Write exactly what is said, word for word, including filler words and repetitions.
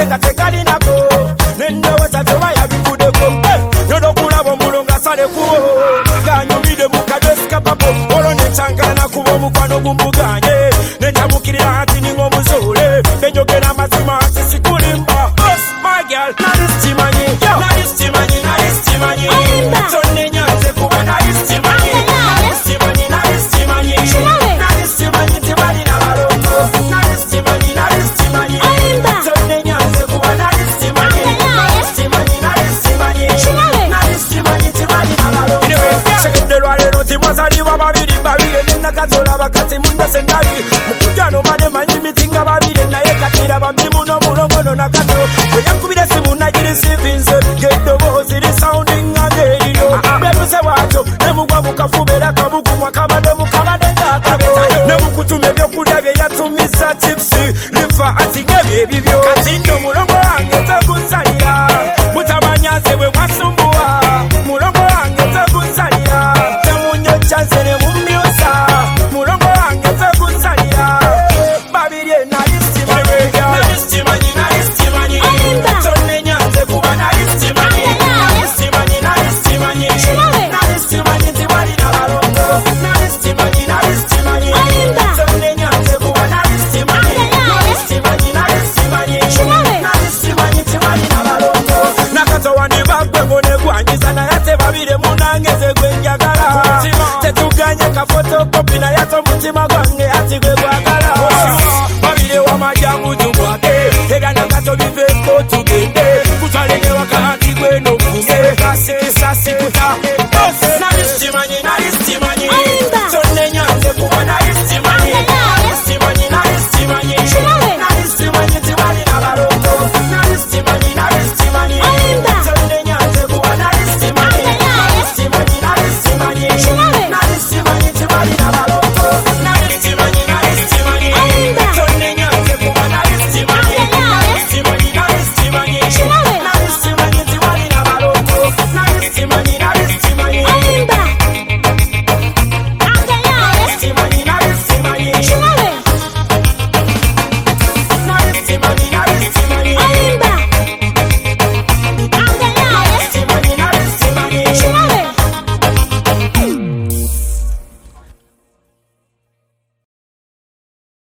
nenga tekalinako nendowoza tewaya bikudeko nodokulabo mulonga salekuwo ganyumide mukadesika papo olone chankana nakuba omukwano gumbuganye nenjamukirira ati ninga omuzole benjogera amazima ati sikulimba my girl nalistimanyi nalistimanyi nalistimanyi tonne nyanze kuba nalistimanyi nalistimanyi nalistimanyi nalistimanyi tibalina balongo nalistimanyi nalistimanyi tonne nyanze kuba nalistimanyi nalistimanyi nalistimanyi nalistimanyi tibalina balongo sekeddelwa lero timwazaliwa babiri babiri nenakatola bakati mundase ndali mukujano mane manyi mitinga babiri naye katira bambi muno mulongono nakato yakubira simu najiri sivinze gedobozi li sounding agerio bebuse wacho nemugwa mukafubera kabukumwa kabade mukabade ngakabeta nemukutume byokulya bye yatumiza chipsi lifa atigebe ebibyo katindo mulongo wange tegusalira mutamanyaze bwe mwasumbuwa mulongo wange tegusalira temunyo chanse ne mumyosa mulongo wange tegusalira babirye nalistimanyi nalistimanyi nalistimanyi tonne nyanze kuba nalistimanyi nalistimanyi nalistimanyi nalistimanyi tibalina balongo nalistimanyi nalistimanyi tonne nyanze kuba nalistimanyi nalistimanyi nalistimanyi nalistimanyi tibalina balongo nakatowa ne bagwengo ne gwanyiza naye ate babire munangeze gwenjagala tetuganye kafotokopi naye ate omutima gwange ati gwe gwagala babire wamajabutu gwake egana